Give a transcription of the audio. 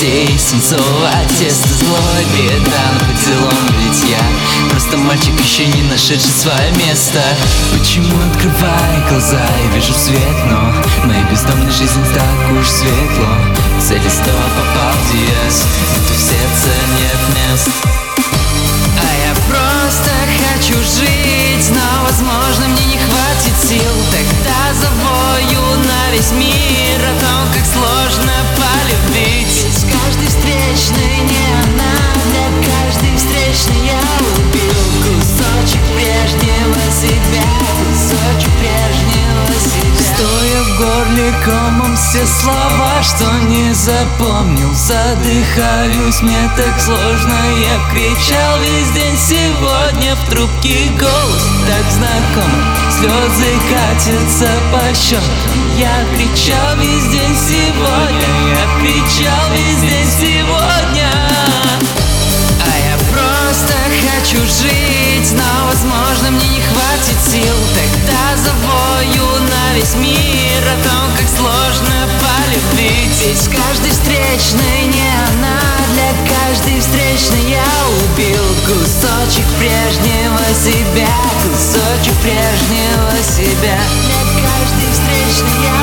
детей, свинцового теста, злой бедан по делам, ведь я просто мальчик, еще не нашедший свое место. Почему, открывая глаза, я вижу свет, но в моей бездомной жизни так уж светло. Цель листова попал в диез, тут в сердце нет мест. А я просто хочу жить, но, возможно, мне не хватит сил. Тогда завою на весь мир о том, как сложно полюбить. Ведь каждый встречный не она, для каждой встречной я убил кусочек прежнего себя, кусочек прежнего себя. Стоя в горле комом все слова, что не запомнил, задыхаюсь, мне так сложно. Я кричал весь день сегодня, в трубке голос так знакомый, слезы катятся по щекам. Я кричал весь день сегодня, я кричал весь день сегодня. А я просто хочу жить, но, возможно, мне не хватит сил. Тогда завою на весь мир о том, как сложно полюбить. Ведь каждый встречный не она, для каждой встречной я убил кусочек прежнего себя, кусочек прежнего себя. Для каждой встречной я